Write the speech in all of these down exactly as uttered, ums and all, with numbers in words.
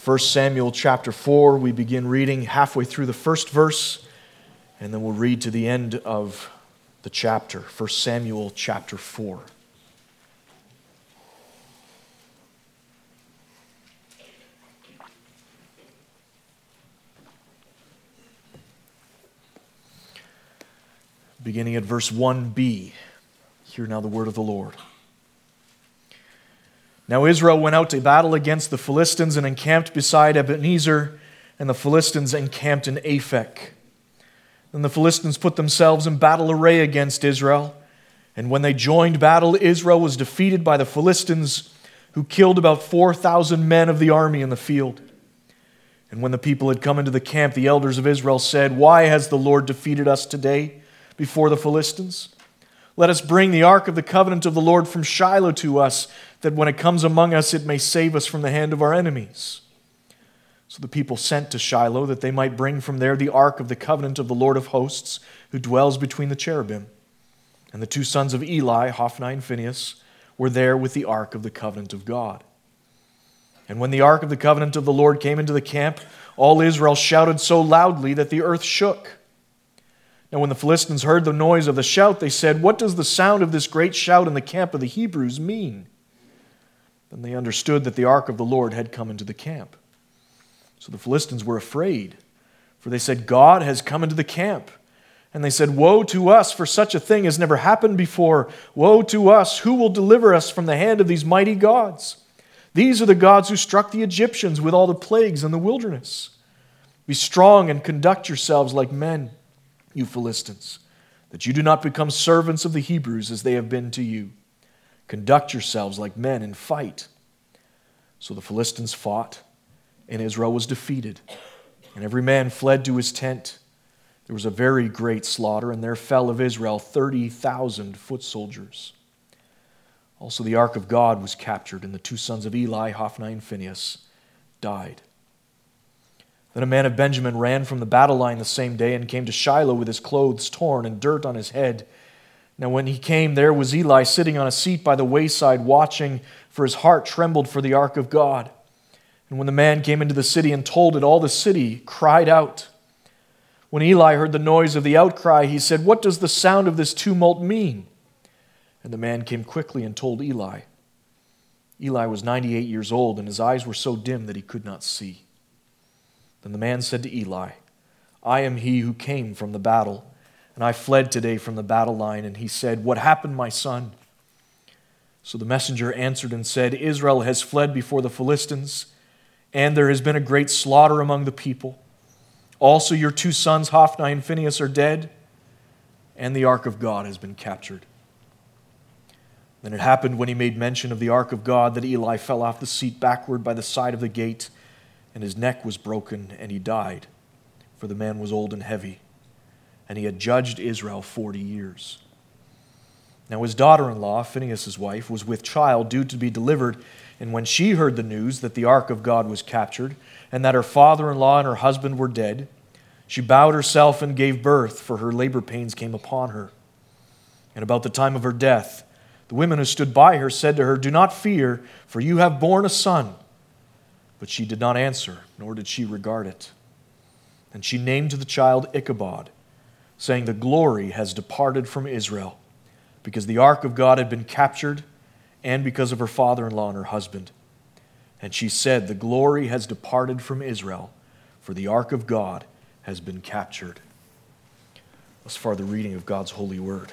First Samuel chapter four. We begin reading halfway through the first verse, and then we'll read to the end of the chapter. First Samuel chapter four. Beginning at verse one b. Hear now the word of the Lord. Now Israel went out to battle against the Philistines and encamped beside Ebenezer, and the Philistines encamped in Aphek. Then the Philistines put themselves in battle array against Israel, and when they joined battle, Israel was defeated by the Philistines, who killed about four thousand men of the army in the field. And when the people had come into the camp, the elders of Israel said, "Why has the Lord defeated us today before the Philistines? Let us bring the ark of the covenant of the Lord from Shiloh to us, that when it comes among us, it may save us from the hand of our enemies." So the people sent to Shiloh, that they might bring from there the ark of the covenant of the Lord of hosts, who dwells between the cherubim. And the two sons of Eli, Hophni and Phinehas, were there with the ark of the covenant of God. And when the ark of the covenant of the Lord came into the camp, all Israel shouted so loudly that the earth shook. Now when the Philistines heard the noise of the shout, they said, "What does the sound of this great shout in the camp of the Hebrews mean?" Then they understood that the ark of the Lord had come into the camp. So the Philistines were afraid, for they said, "God has come into the camp." And they said, "Woe to us, for such a thing has never happened before. Woe to us, who will deliver us from the hand of these mighty gods? These are the gods who struck the Egyptians with all the plagues in the wilderness. Be strong and conduct yourselves like men, you Philistines, that you do not become servants of the Hebrews as they have been to you. Conduct yourselves like men and fight." So the Philistines fought, and Israel was defeated, and every man fled to his tent. There was a very great slaughter, and there fell of Israel thirty thousand foot soldiers. Also the ark of God was captured, and the two sons of Eli, Hophni and Phinehas, died. Then a man of Benjamin ran from the battle line the same day and came to Shiloh with his clothes torn and dirt on his head. Now when he came, there was Eli sitting on a seat by the wayside watching, for his heart trembled for the ark of God. And when the man came into the city and told it, all the city cried out. When Eli heard the noise of the outcry, he said, "What does the sound of this tumult mean?" And the man came quickly and told Eli. Eli was ninety-eight years old, and his eyes were so dim that he could not see. Then the man said to Eli, "I am he who came from the battle, and I fled today from the battle line." And he said, "What happened, my son?" So the messenger answered and said, "Israel has fled before the Philistines, and there has been a great slaughter among the people. Also your two sons, Hophni and Phinehas, are dead, and the ark of God has been captured." Then it happened when he made mention of the ark of God that Eli fell off the seat backward by the side of the gate, and his neck was broken, and he died, for the man was old and heavy, and he had judged Israel forty years. Now his daughter-in-law, Phinehas' wife, was with child due to be delivered, and when she heard the news that the ark of God was captured, and that her father-in-law and her husband were dead, she bowed herself and gave birth, for her labor pains came upon her. And about the time of her death, the women who stood by her said to her, "Do not fear, for you have borne a son." But she did not answer, nor did she regard it. And she named the child Ichabod, saying, "The glory has departed from Israel, because the ark of God had been captured, and because of her father-in-law and her husband." And she said, "The glory has departed from Israel, for the ark of God has been captured." Thus far the reading of God's holy word.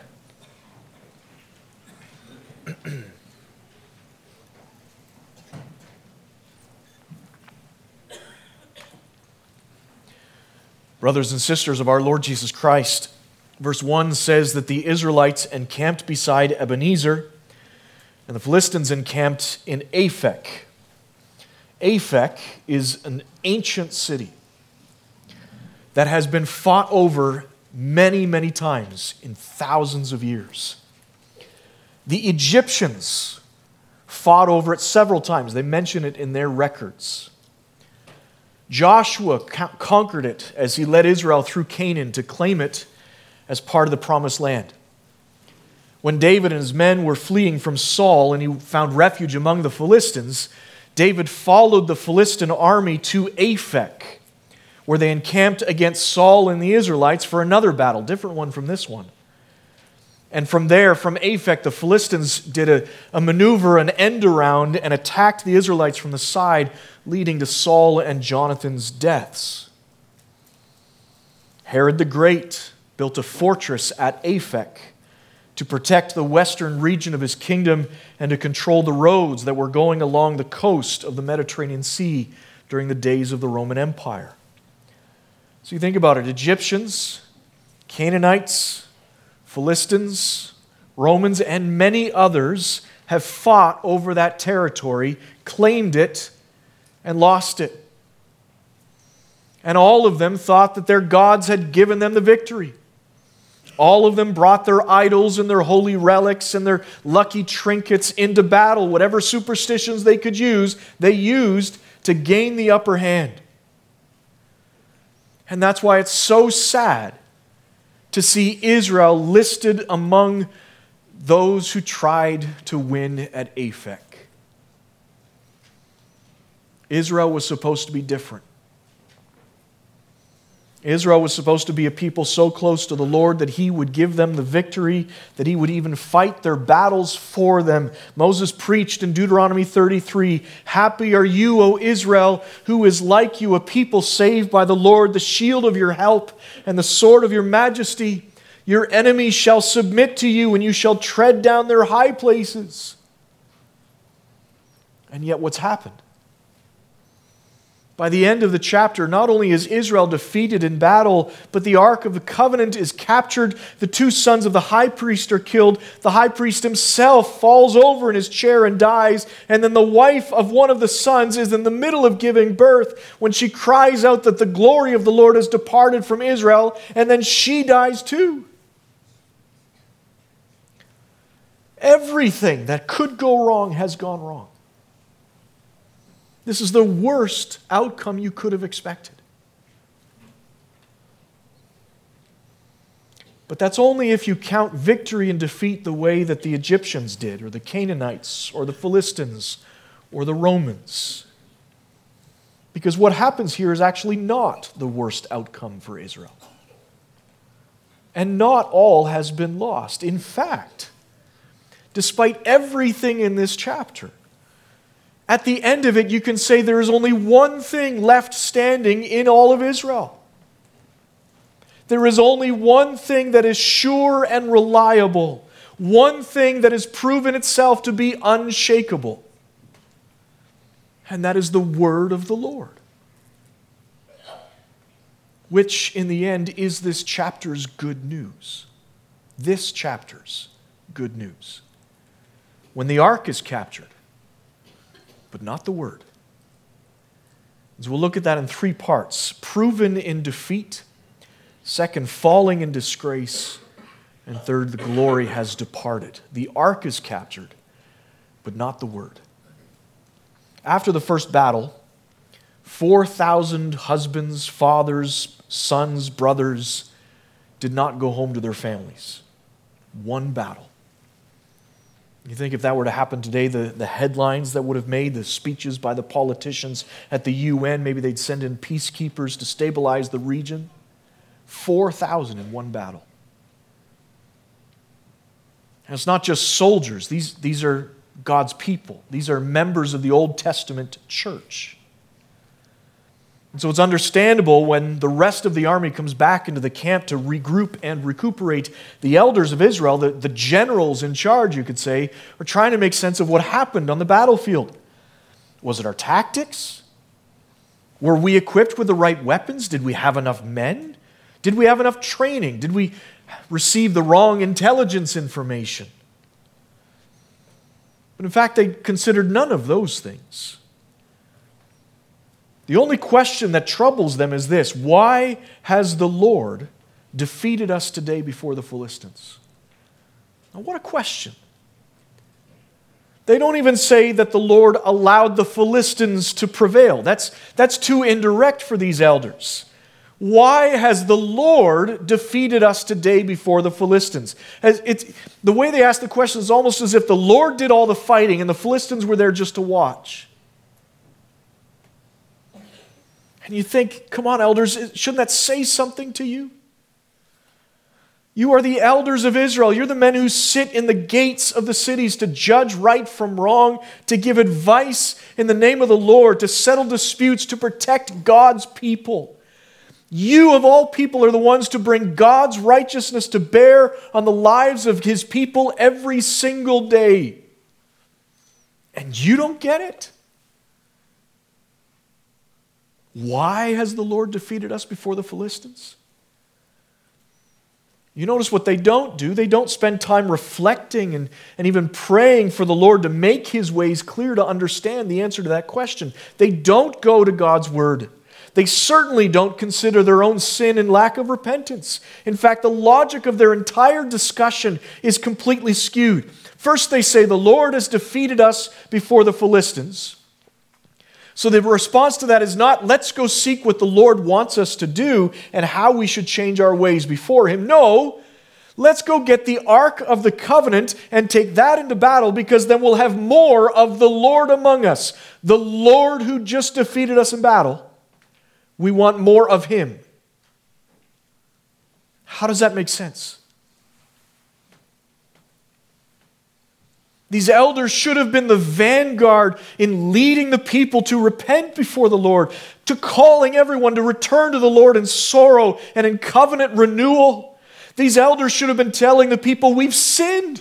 Brothers and sisters of our Lord Jesus Christ, verse one says that the Israelites encamped beside Ebenezer, and the Philistines encamped in Aphek. Aphek is an ancient city that has been fought over many, many times in thousands of years. The Egyptians fought over it several times. They mention it in their records. Joshua conquered it as he led Israel through Canaan to claim it as part of the promised land. When David and his men were fleeing from Saul and he found refuge among the Philistines, David followed the Philistine army to Aphek, where they encamped against Saul and the Israelites for another battle, different one from this one. And from there, from Aphek, the Philistines did a, a maneuver, an end around, and attacked the Israelites from the side, leading to Saul and Jonathan's deaths. Herod the Great built a fortress at Aphek to protect the western region of his kingdom and to control the roads that were going along the coast of the Mediterranean Sea during the days of the Roman Empire. So you think about it, Egyptians, Canaanites, Philistines, Romans, and many others have fought over that territory, claimed it, and lost it. And all of them thought that their gods had given them the victory. All of them brought their idols and their holy relics and their lucky trinkets into battle. Whatever superstitions they could use, they used to gain the upper hand. And that's why it's so sad to see Israel listed among those who tried to win at Aphek. Israel was supposed to be different. Israel was supposed to be a people so close to the Lord that He would give them the victory, that He would even fight their battles for them. Moses preached in Deuteronomy thirty-three, "Happy are you, O Israel, who is like you, a people saved by the Lord, the shield of your help and the sword of your majesty. Your enemies shall submit to you, and you shall tread down their high places." And yet what's happened? By the end of the chapter, not only is Israel defeated in battle, but the Ark of the Covenant is captured. The two sons of the high priest are killed. The high priest himself falls over in his chair and dies. And then the wife of one of the sons is in the middle of giving birth when she cries out that the glory of the Lord has departed from Israel. And then she dies too. Everything that could go wrong has gone wrong. This is the worst outcome you could have expected. But that's only if you count victory and defeat the way that the Egyptians did, or the Canaanites, or the Philistines, or the Romans. Because what happens here is actually not the worst outcome for Israel. And not all has been lost. In fact, despite everything in this chapter, at the end of it, you can say there is only one thing left standing in all of Israel. There is only one thing that is sure and reliable, one thing that has proven itself to be unshakable, and that is the word of the Lord, which in the end is this chapter's good news. This chapter's good news. When the ark is captured, but not the word. So we'll look at that in three parts. Proven in defeat. Second, falling in disgrace. And third, the glory has departed. The ark is captured, but not the word. After the first battle, four thousand husbands, fathers, sons, brothers did not go home to their families. One battle. You think if that were to happen today, the, the headlines that would have made, the speeches by the politicians at the U N, maybe they'd send in peacekeepers to stabilize the region. four thousand in one battle. And it's not just soldiers. These, these are God's people. These are members of the Old Testament church. And so it's understandable when the rest of the army comes back into the camp to regroup and recuperate. The elders of Israel, the, the generals in charge, you could say, are trying to make sense of what happened on the battlefield. Was it our tactics? Were we equipped with the right weapons? Did we have enough men? Did we have enough training? Did we receive the wrong intelligence information? But in fact, they considered none of those things. The only question that troubles them is this: why has the Lord defeated us today before the Philistines? Now, what a question. They don't even say that the Lord allowed the Philistines to prevail. That's, that's too indirect for these elders. Why has the Lord defeated us today before the Philistines? It's, the way they ask the question is almost as if the Lord did all the fighting and the Philistines were there just to watch. And you think, come on, elders, shouldn't that say something to you? You are the elders of Israel. You're the men who sit in the gates of the cities to judge right from wrong, to give advice in the name of the Lord, to settle disputes, to protect God's people. You, of all people, are the ones to bring God's righteousness to bear on the lives of His people every single day. And you don't get it? Why has the Lord defeated us before the Philistines? You notice what they don't do. They don't spend time reflecting and, and even praying for the Lord to make His ways clear to understand the answer to that question. They don't go to God's Word. They certainly don't consider their own sin and lack of repentance. In fact, the logic of their entire discussion is completely skewed. First, they say, the Lord has defeated us before the Philistines. So the response to that is not, let's go seek what the Lord wants us to do and how we should change our ways before Him. No, let's go get the Ark of the Covenant and take that into battle, because then we'll have more of the Lord among us. The Lord who just defeated us in battle, we want more of Him. How does that make sense? These elders should have been the vanguard in leading the people to repent before the Lord, to calling everyone to return to the Lord in sorrow and in covenant renewal. These elders should have been telling the people, we've sinned.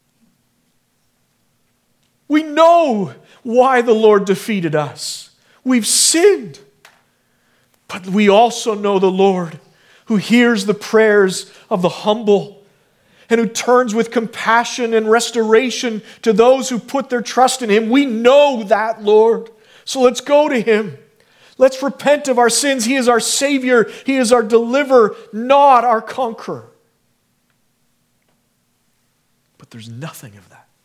We know why the Lord defeated us. We've sinned. But we also know the Lord who hears the prayers of the humble and who turns with compassion and restoration to those who put their trust in Him. We know that, Lord. So let's go to Him. Let's repent of our sins. He is our Savior. He is our deliverer, not our conqueror. But there's nothing of that.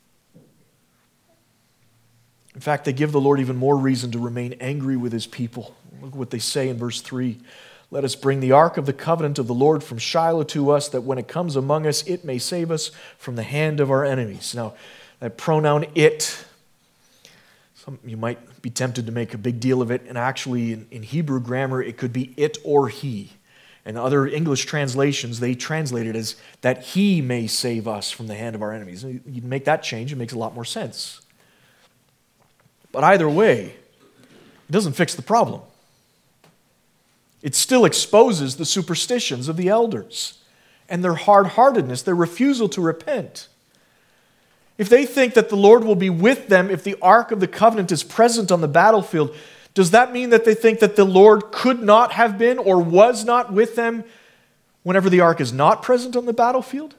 In fact, they give the Lord even more reason to remain angry with His people. Look what they say in verse three. Let us bring the ark of the covenant of the Lord from Shiloh to us, that when it comes among us, it may save us from the hand of our enemies. Now, that pronoun it, some, you might be tempted to make a big deal of it, and actually in, in Hebrew grammar, it could be it or he. And other English translations, they translate it as that He may save us from the hand of our enemies. You make that change, it makes a lot more sense. But either way, it doesn't fix the problem. It still exposes the superstitions of the elders and their hard-heartedness, their refusal to repent. If they think that the Lord will be with them if the Ark of the Covenant is present on the battlefield, does that mean that they think that the Lord could not have been or was not with them whenever the Ark is not present on the battlefield?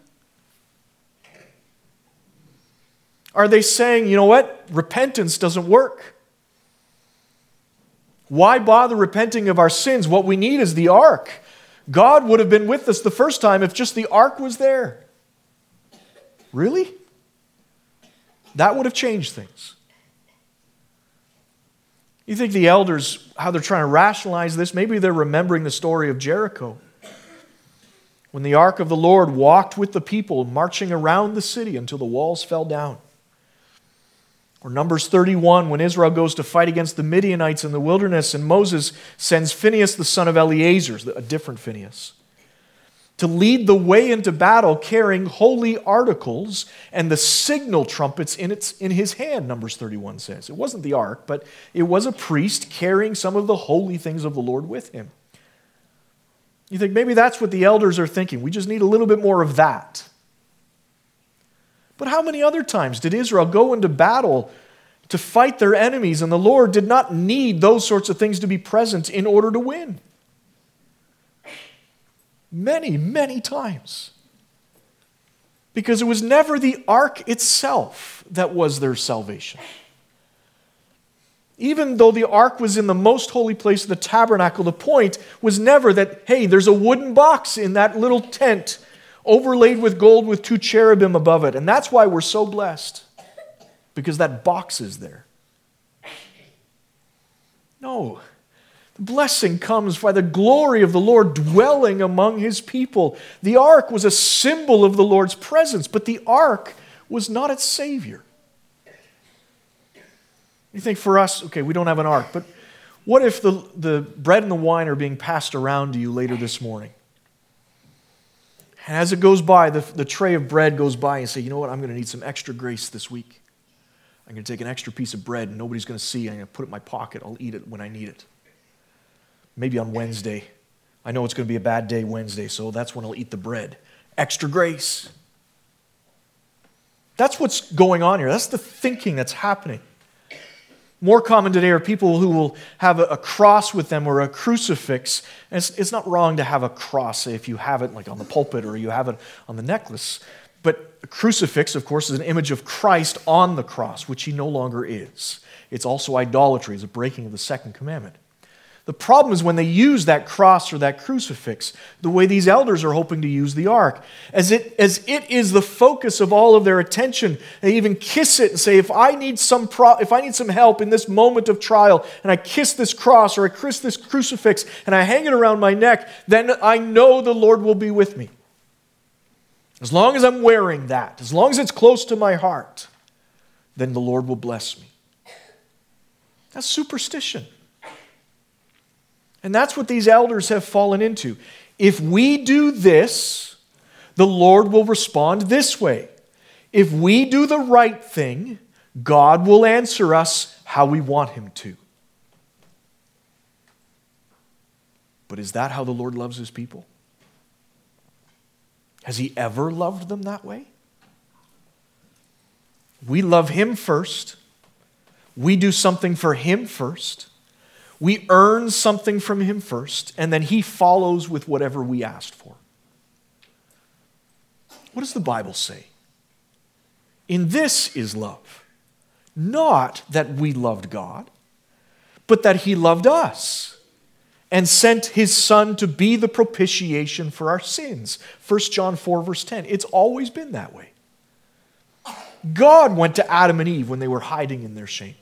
Are they saying, you know what, repentance doesn't work? Why bother repenting of our sins? What we need is the ark. God would have been with us the first time if just the ark was there. Really? That would have changed things. You think the elders, how they're trying to rationalize this, maybe they're remembering the story of Jericho. When the ark of the Lord walked with the people, marching around the city until the walls fell down. Or Numbers thirty-one, when Israel goes to fight against the Midianites in the wilderness, and Moses sends Phinehas, the son of Eleazar, a different Phinehas, to lead the way into battle carrying holy articles and the signal trumpets in, its, in his hand, Numbers thirty-one says. It wasn't the ark, but it was a priest carrying some of the holy things of the Lord with him. You think maybe that's what the elders are thinking. We just need a little bit more of that. But how many other times did Israel go into battle to fight their enemies, and the Lord did not need those sorts of things to be present in order to win? Many, many times. Because it was never the ark itself that was their salvation. Even though the ark was in the most holy place of the tabernacle, the point was never that, hey, there's a wooden box in that little tent overlaid with gold with two cherubim above it. And that's why we're so blessed. Because that box is there. No. The blessing comes by the glory of the Lord dwelling among His people. The ark was a symbol of the Lord's presence, but the ark was not its Savior. You think for us, okay, we don't have an ark, but What if the, the bread and the wine are being passed around to you later this morning? And as it goes by, the, the tray of bread goes by and say, you know what, I'm going to need some extra grace this week. I'm going to take an extra piece of bread and nobody's going to see. I'm going to put it in my pocket. I'll eat it when I need it. Maybe on Wednesday. I know it's going to be a bad day Wednesday, so that's when I'll eat the bread. Extra grace. That's what's going on here. That's the thinking that's happening. More common today are people who will have a, a cross with them or a crucifix. And it's, it's not wrong to have a cross if you have it like on the pulpit or you have it on the necklace. But a crucifix, of course, is an image of Christ on the cross, which he no longer is. It's also idolatry. It's a breaking of the second commandment. The problem is when they use that cross or that crucifix, the way these elders are hoping to use the ark. As it, as it is the focus of all of their attention, they even kiss it and say, if I need some pro- if I need some help in this moment of trial, and I kiss this cross or I kiss this crucifix and I hang it around my neck, then I know the Lord will be with me. As long as I'm wearing that, as long as it's close to my heart, then the Lord will bless me. That's superstition. And that's what these elders have fallen into. If we do this, the Lord will respond this way. If we do the right thing, God will answer us how we want him to. But is that how the Lord loves his people? Has he ever loved them that way? We love him first. We do something for him first. We earn something from him first, and then he follows with whatever we asked for. What does the Bible say? In this is love. Not that we loved God, but that he loved us and sent his Son to be the propitiation for our sins. First John four, verse ten. It's always been that way. God went to Adam and Eve when they were hiding in their shame.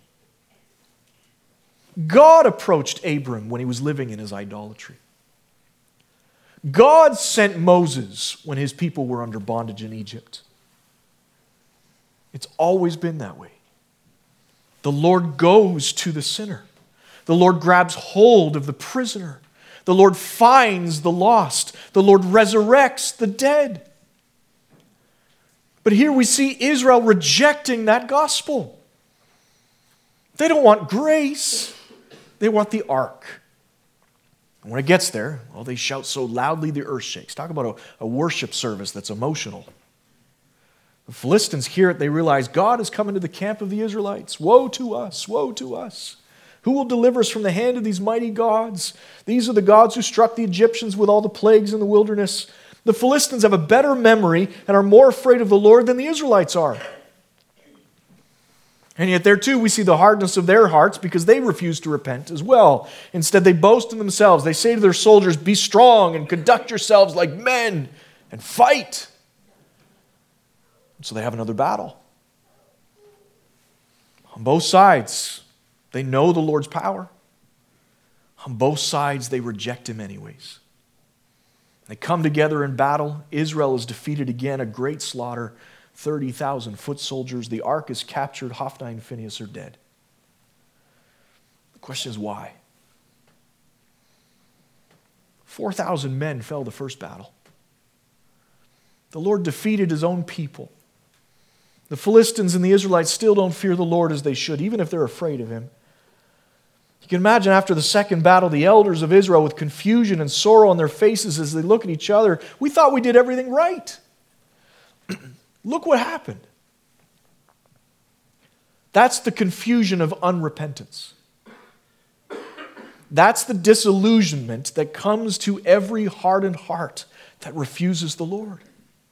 God approached Abram when he was living in his idolatry. God sent Moses when his people were under bondage in Egypt. It's always been that way. The Lord goes to the sinner. The Lord grabs hold of the prisoner. The Lord finds the lost. The Lord resurrects the dead. But here we see Israel rejecting that gospel. They don't want grace. They want the ark. And when it gets there, well, they shout so loudly the earth shakes. Talk about a, a worship service that's emotional. The Philistines hear it. They realize God has come into the camp of the Israelites. Woe to us, woe to us. Who will deliver us from the hand of these mighty gods? These are the gods who struck the Egyptians with all the plagues in the wilderness. The Philistines have a better memory and are more afraid of the Lord than the Israelites are. And yet there too we see the hardness of their hearts because they refuse to repent as well. Instead they boast in themselves. They say to their soldiers, be strong and conduct yourselves like men and fight. So they have another battle. On both sides, they know the Lord's power. On both sides, they reject him anyways. They come together in battle. Israel is defeated again, a great slaughter. thirty thousand foot soldiers. The ark is captured. Hophni and Phinehas are dead. The question is why? four thousand men fell the first battle. The Lord defeated his own people. The Philistines and the Israelites still don't fear the Lord as they should, even if they're afraid of him. You can imagine after the second battle, the elders of Israel with confusion and sorrow on their faces as they look at each other. We thought we did everything right. Look what happened. That's the confusion of unrepentance. That's the disillusionment that comes to every hardened heart that refuses the Lord.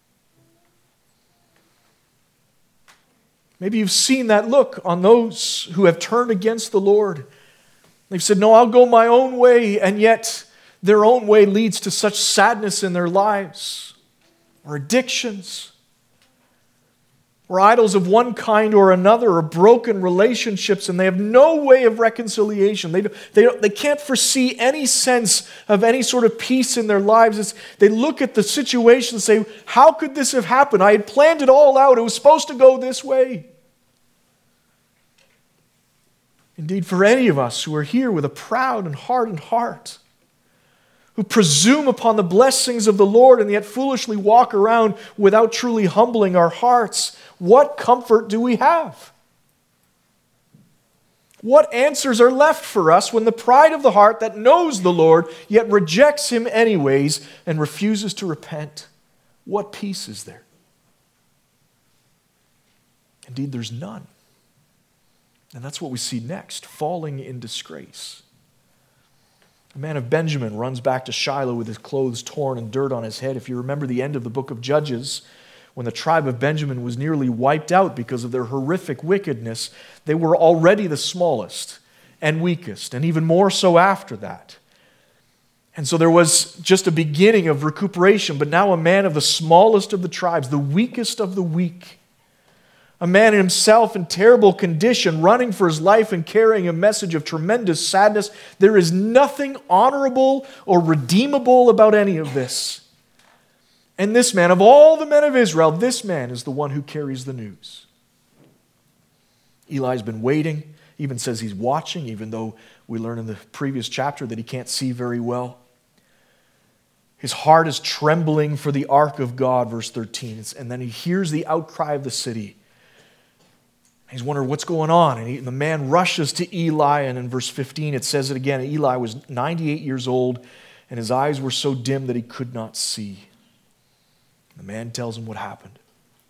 Maybe you've seen that look on those who have turned against the Lord. They've said, no, I'll go my own way, and yet their own way leads to such sadness in their lives, or addictions, or idols of one kind or another, or broken relationships, and they have no way of reconciliation. They, they, they can't foresee any sense of any sort of peace in their lives. It's, they look at the situation and say, how could this have happened? I had planned it all out. It was supposed to go this way. Indeed, for any of us who are here with a proud and hardened heart, who presume upon the blessings of the Lord and yet foolishly walk around without truly humbling our hearts, what comfort do we have? What answers are left for us when the pride of the heart that knows the Lord yet rejects Him anyways and refuses to repent? What peace is there? Indeed, there's none. And that's what we see next, falling in disgrace. A man of Benjamin runs back to Shiloh with his clothes torn and dirt on his head. If you remember the end of the book of Judges, when the tribe of Benjamin was nearly wiped out because of their horrific wickedness, they were already the smallest and weakest, and even more so after that. And so there was just a beginning of recuperation, but now a man of the smallest of the tribes, the weakest of the weak, a man himself in terrible condition, running for his life and carrying a message of tremendous sadness. There is nothing honorable or redeemable about any of this. And this man, of all the men of Israel, this man is the one who carries the news. Eli's been waiting, even says he's watching, even though we learn in the previous chapter that he can't see very well. His heart is trembling for the ark of God, verse thirteen. And then he hears the outcry of the city. He's wondering what's going on. And, he, and the man rushes to Eli, and in verse fifteen it says it again. Eli was ninety-eight years old, and his eyes were so dim that he could not see. The man tells him what happened.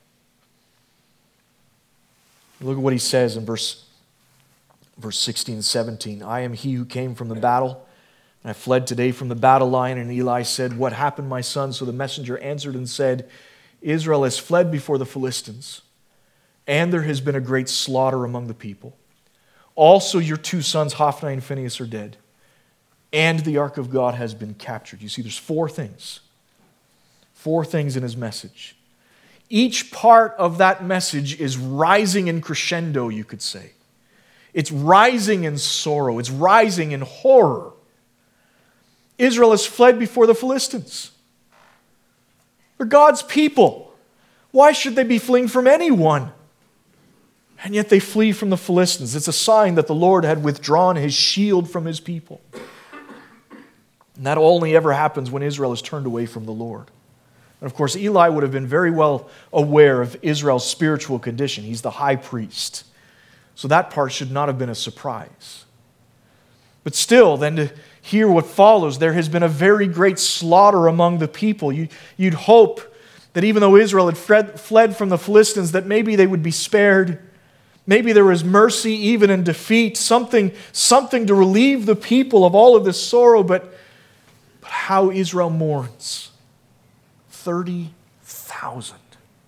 Look at what he says in verse, verse sixteen and seventeen. I am he who came from the battle, and I fled today from the battle line. And Eli said, what happened, my son? So the messenger answered and said, Israel has fled before the Philistines, and there has been a great slaughter among the people. Also your two sons, Hophni and Phinehas, are dead, and the ark of God has been captured. You see, there's four things. Four things in his message. Each part of that message is rising in crescendo, you could say. It's rising in sorrow. It's rising in horror. Israel has fled before the Philistines. They're God's people. Why should they be fleeing from anyone? And yet they flee from the Philistines. It's a sign that the Lord had withdrawn His shield from His people. And that only ever happens when Israel is turned away from the Lord. And of course, Eli would have been very well aware of Israel's spiritual condition. He's the high priest. So that part should not have been a surprise. But still, then to hear what follows, there has been a very great slaughter among the people. You, you'd hope that even though Israel had fled, fled from the Philistines, that maybe they would be spared. Maybe there was mercy even in defeat, something, something to relieve the people of all of this sorrow. But, but how Israel mourns. thirty thousand.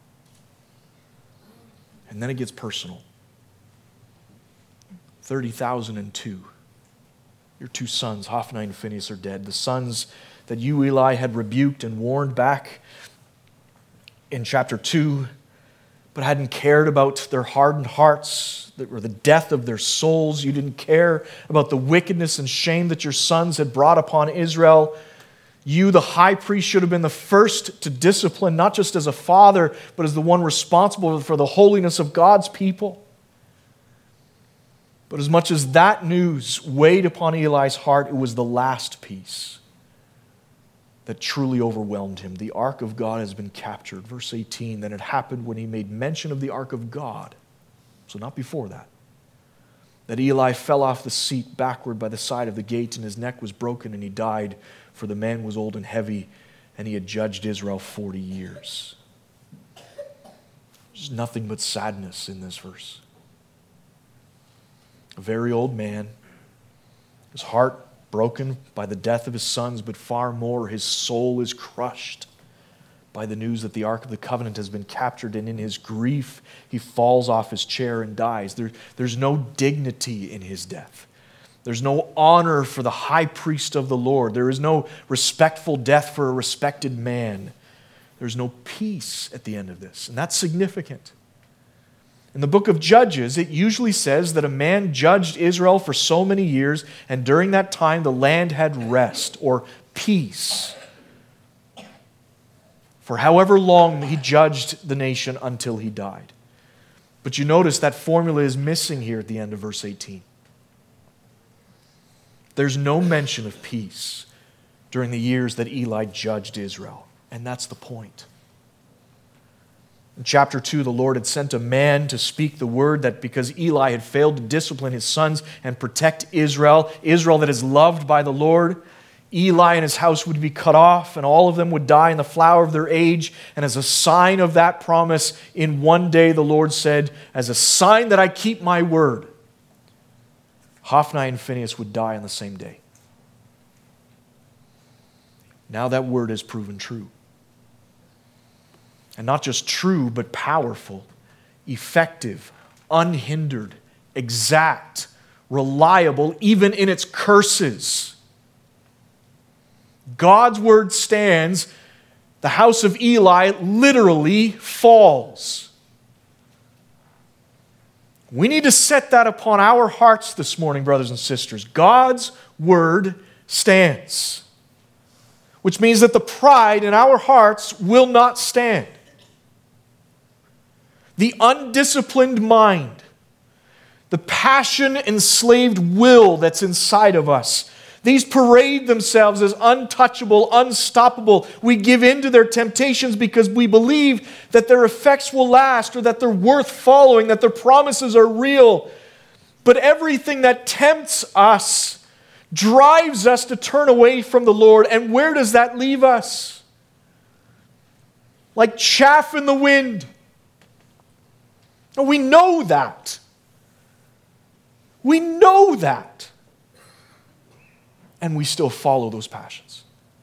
And then it gets personal. thirty thousand two. Your two sons, Hophni and Phinehas, are dead. The sons that you, Eli, had rebuked and warned back in chapter two, but hadn't cared about their hardened hearts, or the death of their souls. You didn't care about the wickedness and shame that your sons had brought upon Israel. You, the high priest, should have been the first to discipline, not just as a father, but as the one responsible for the holiness of God's people. But as much as that news weighed upon Eli's heart, it was the last piece that truly overwhelmed him. The ark of God has been captured. Verse eighteen, then it happened when he made mention of the ark of God, so not before that, that Eli fell off the seat backward by the side of the gate, and his neck was broken, and he died, for the man was old and heavy, and he had judged Israel forty years. There's nothing but sadness in this verse. A very old man, his heart broken by the death of his sons, but far more, his soul is crushed by the news that the Ark of the Covenant has been captured, and in his grief, he falls off his chair and dies. There, there's no dignity in his death. There's no honor for the high priest of the Lord. There is no respectful death for a respected man. There's no peace at the end of this, and that's significant. In the book of Judges, it usually says that a man judged Israel for so many years, and during that time the land had rest or peace for however long he judged the nation until he died. But you notice that formula is missing here at the end of verse eighteen. there's no mention of peace during the years that Eli judged Israel. And that's the point. In chapter two, the Lord had sent a man to speak the word that because Eli had failed to discipline his sons and protect Israel, Israel that is loved by the Lord, Eli and his house would be cut off, and all of them would die in the flower of their age. And as a sign of that promise, in one day the Lord said, as a sign that I keep my word, Hophni and Phinehas would die on the same day. Now that word has proven true. And not just true, but powerful, effective, unhindered, exact, reliable, even in its curses. God's word stands. The house of Eli literally falls. We need to set that upon our hearts this morning, brothers and sisters. God's word stands. Which means that the pride in our hearts will not stand. The undisciplined mind, the passion-enslaved will that's inside of us, these parade themselves as untouchable, unstoppable. We give in to their temptations because we believe that their effects will last or that they're worth following, that their promises are real. But everything that tempts us drives us to turn away from the Lord. And where does that leave us? Like chaff in the wind. We know that. We know that. And we still follow those passions.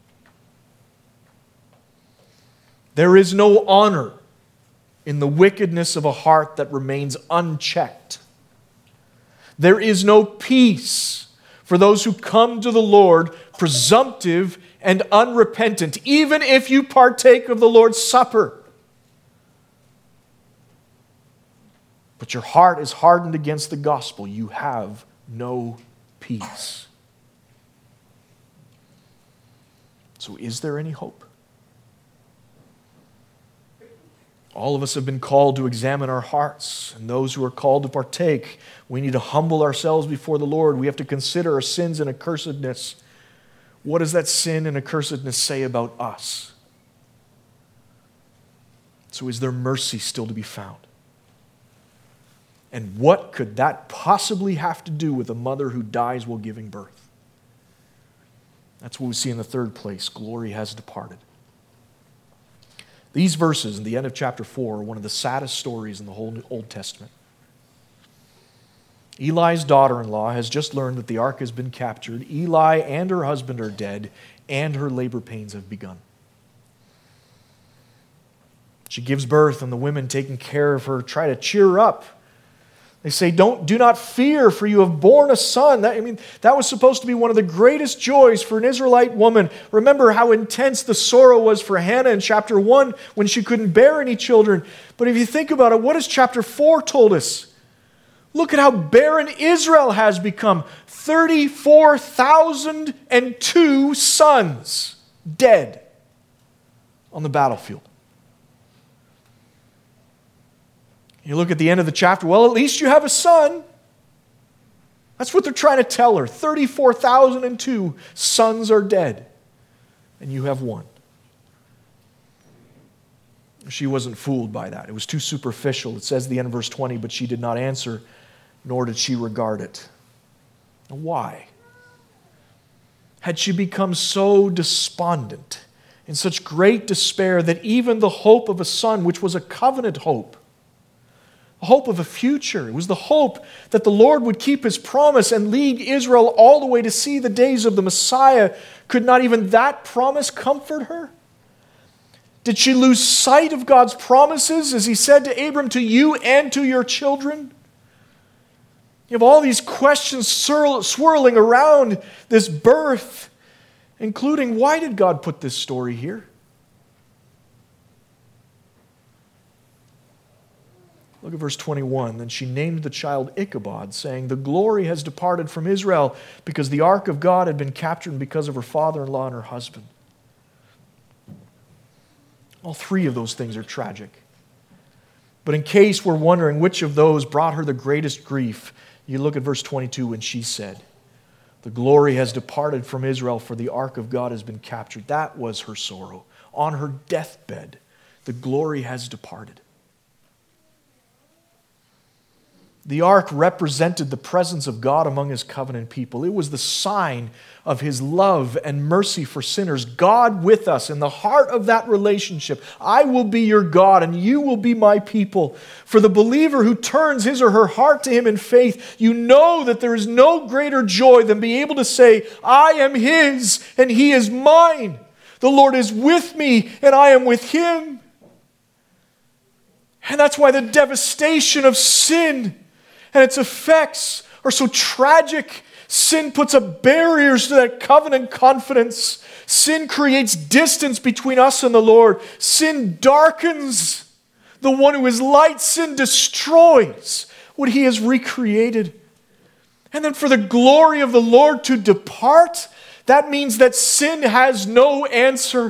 There is no honor in the wickedness of a heart that remains unchecked. There is no peace for those who come to the Lord presumptive and unrepentant, even if you partake of the Lord's Supper. But your heart is hardened against the gospel. You have no peace. So is there any hope? All of us have been called to examine our hearts, and those who are called to partake, we need to humble ourselves before the Lord. We have to consider our sins and accursedness. What does that sin and accursedness say about us? So is there mercy still to be found? And what could that possibly have to do with a mother who dies while giving birth? That's what we see in the third place. Glory has departed. These verses in the end of chapter four are one of the saddest stories in the whole Old Testament. Eli's daughter-in-law has just learned that the ark has been captured. Eli and her husband are dead, and her labor pains have begun. She gives birth, and the women taking care of her try to cheer her up. They say, Don't, do not fear, for you have borne a son. That, I mean, that was supposed to be one of the greatest joys for an Israelite woman. Remember how intense the sorrow was for Hannah in chapter one when she couldn't bear any children. But if you think about it, what has chapter four told us? Look at how barren Israel has become. thirty-four thousand two sons dead on the battlefield. You look at the end of the chapter, well, at least you have a son. That's what they're trying to tell her. thirty-four thousand two sons are dead, and you have one. She wasn't fooled by that. It was too superficial. It says at the end of verse twenty, but she did not answer, nor did she regard it. Why? Had she become so despondent, in such great despair, that even the hope of a son, which was a covenant hope, a hope of a future. It was the hope that the Lord would keep His promise and lead Israel all the way to see the days of the Messiah. Could not even that promise comfort her? Did she lose sight of God's promises, as He said to Abram, to you and to your children? You have all these questions swirling around this birth, including, why did God put this story here? Look at verse twenty-one. Then she named the child Ichabod, saying, the glory has departed from Israel, because the ark of God had been captured, and because of her father-in-law and her husband. All three of those things are tragic. But in case we're wondering which of those brought her the greatest grief, you look at verse twenty-two, and she said, The glory has departed from Israel, for the ark of God has been captured. That was her sorrow. On her deathbed, the glory has departed. The ark represented the presence of God among His covenant people. It was the sign of His love and mercy for sinners. God with us in the heart of that relationship. I will be your God and you will be my people. For the believer who turns his or her heart to Him in faith, you know that there is no greater joy than being able to say, I am His and He is mine. The Lord is with me and I am with Him. And that's why the devastation of sin and its effects are so tragic. Sin puts up barriers to that covenant confidence. Sin creates distance between us and the Lord. Sin darkens the one who is light. Sin destroys what He has recreated. And then for the glory of the Lord to depart, that means that sin has no answer.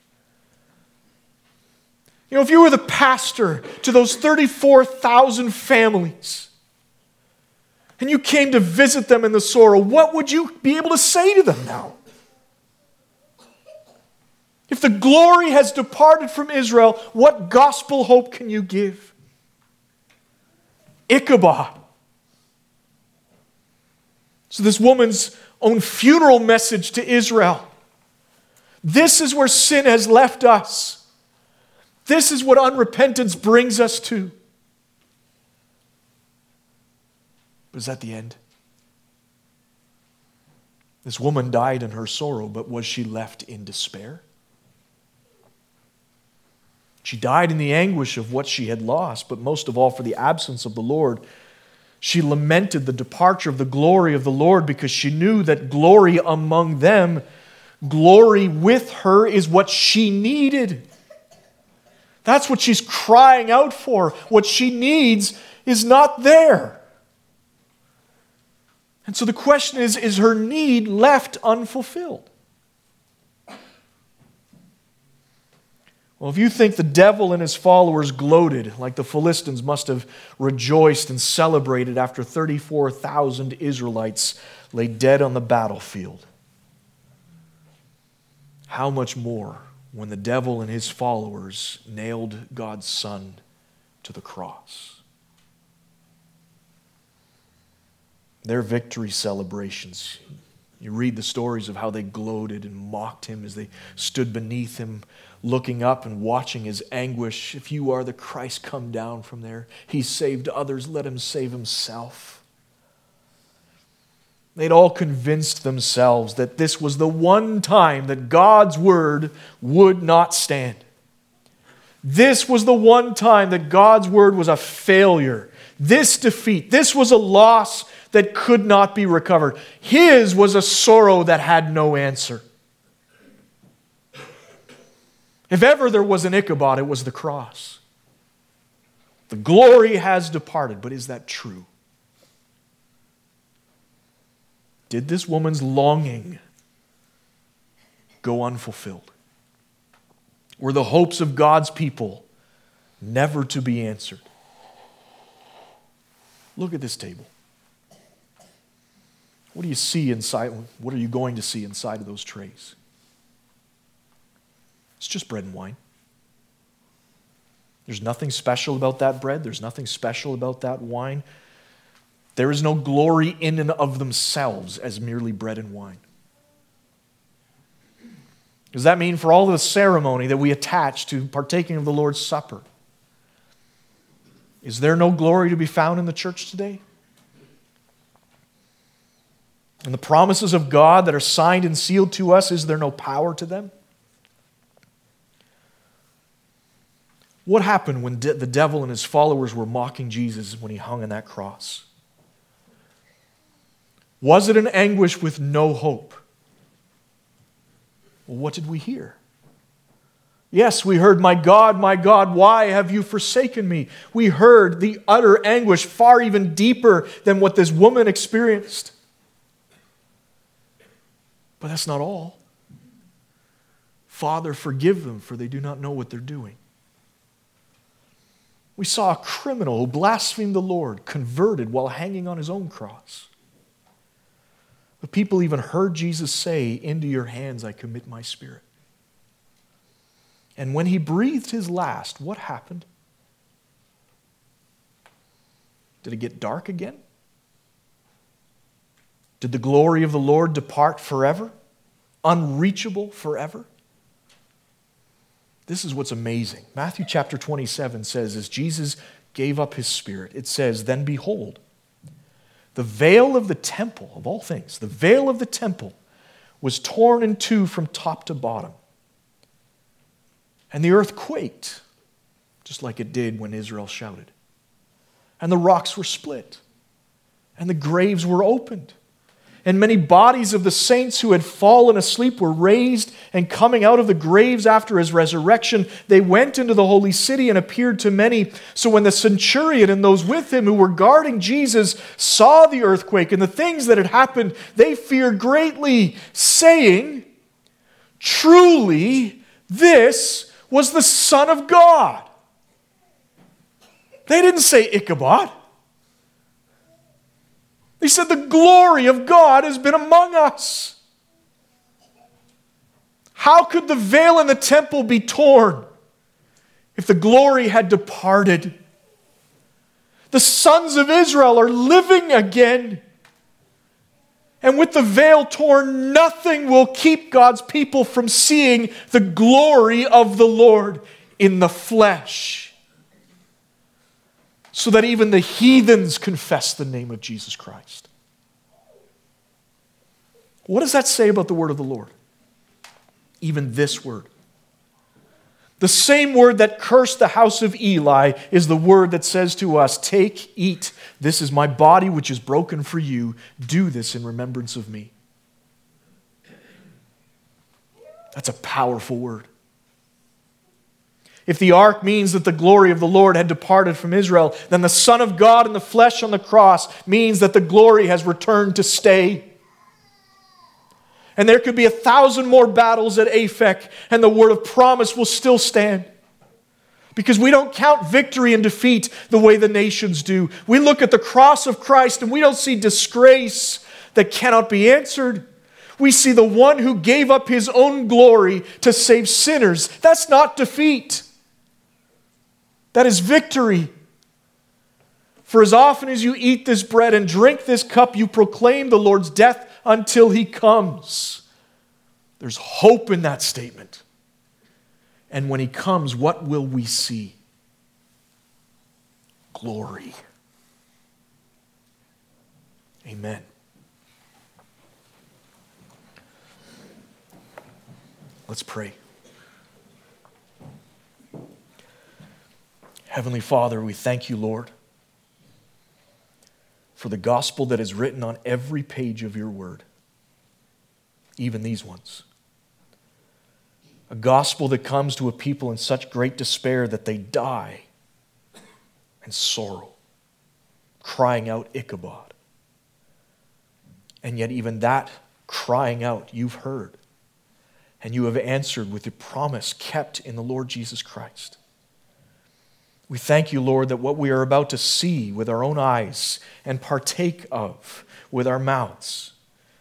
You know, if you were the pastor to those thirty-four thousand families, and you came to visit them in the sorrow, what would you be able to say to them now? If the glory has departed from Israel, what gospel hope can you give? Ichabod. So this woman's own funeral message to Israel. This is where sin has left us. This is what unrepentance brings us to. But is that the end? This woman died in her sorrow, but was she left in despair? She died in the anguish of what she had lost, but most of all for the absence of the Lord. She lamented the departure of the glory of the Lord because she knew that glory among them, glory with her, is what she needed. That's what she's crying out for. What she needs is not there. And so the question is, is her need left unfulfilled? Well, if you think the devil and his followers gloated like the Philistines must have rejoiced and celebrated after thirty-four thousand Israelites lay dead on the battlefield, how much more when the devil and his followers nailed God's Son to the cross? Their victory celebrations. You read the stories of how they gloated and mocked Him as they stood beneath Him, looking up and watching His anguish. If you are the Christ, come down from there. He saved others, let Him save Himself. They'd all convinced themselves that this was the one time that God's word would not stand. This was the one time that God's word was a failure. This defeat, this was a loss that could not be recovered. His was a sorrow that had no answer. If ever there was an Ichabod, it was the cross. The glory has departed, but is that true? Did this woman's longing go unfulfilled? Were the hopes of God's people never to be answered? Look at this table. What do you see inside? What are you going to see inside of those trays? It's just bread and wine. There's nothing special about that bread. There's nothing special about that wine. There is no glory in and of themselves as merely bread and wine. Does that mean for all the ceremony that we attach to partaking of the Lord's Supper, is there no glory to be found in the church today? And the promises of God that are signed and sealed to us, is there no power to them? What happened when de- the devil and his followers were mocking Jesus when He hung on that cross? Was it an anguish with no hope? Well, what did we hear? Yes, we heard, "My God, my God, why have you forsaken me?" We heard the utter anguish, far even deeper than what this woman experienced. But that's not all. "Father, forgive them, for they do not know what they're doing." We saw a criminal who blasphemed the Lord converted while hanging on his own cross. The people even heard Jesus say, "Into your hands I commit my spirit." And when he breathed his last, what happened? Did it get dark again? Did the glory of the Lord depart forever? Unreachable forever? This is what's amazing. Matthew chapter twenty-seven says, as Jesus gave up his spirit, it says, "Then behold, the veil of the temple," of all things, the veil of the temple was torn in two from top to bottom. And the earth quaked, just like it did when Israel shouted. And the rocks were split, and the graves were opened. And many bodies of the saints who had fallen asleep were raised, and coming out of the graves after his resurrection, they went into the holy city and appeared to many. So when the centurion and those with him who were guarding Jesus saw the earthquake and the things that had happened, they feared greatly, saying, "Truly, this was the Son of God." They didn't say Ichabod. They said, "The glory of God has been among us." How could the veil in the temple be torn if the glory had departed? The sons of Israel are living again. And with the veil torn, nothing will keep God's people from seeing the glory of the Lord in the flesh, so that even the heathens confess the name of Jesus Christ. What does that say about the word of the Lord? Even this word. The same word that cursed the house of Eli is the word that says to us, "Take, eat. This is my body which is broken for you. Do this in remembrance of me." That's a powerful word. If the ark means that the glory of the Lord had departed from Israel, then the Son of God in the flesh on the cross means that the glory has returned to stay. And there could be a thousand more battles at Aphek, and the word of promise will still stand. Because we don't count victory and defeat the way the nations do. We look at the cross of Christ and we don't see disgrace that cannot be answered. We see the one who gave up his own glory to save sinners. That's not defeat. That is victory. For as often as you eat this bread and drink this cup, you proclaim the Lord's death until he comes. There's hope in that statement. And when he comes, what will we see? Glory. Amen. Let's pray. Heavenly Father, we thank you, Lord, for the gospel that is written on every page of your word, even these ones. A gospel that comes to a people in such great despair that they die in sorrow, crying out Ichabod. And yet even that crying out you've heard, and you have answered with the promise kept in the Lord Jesus Christ. We thank you, Lord, that what we are about to see with our own eyes and partake of with our mouths,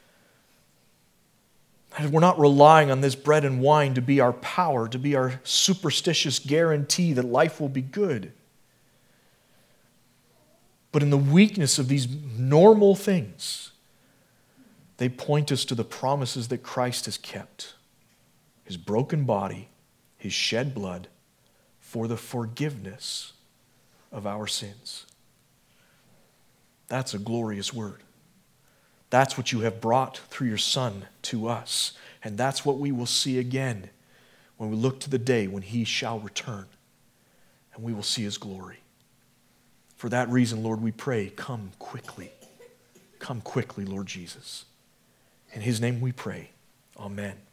that we're not relying on this bread and wine to be our power, to be our superstitious guarantee that life will be good. But in the weakness of these normal things, they point us to the promises that Christ has kept. His broken body, his shed blood, for the forgiveness of our sins. That's a glorious word. That's what you have brought through your Son to us. And that's what we will see again when we look to the day when he shall return. And we will see his glory. For that reason, Lord, we pray, come quickly. Come quickly, Lord Jesus. In his name we pray. Amen.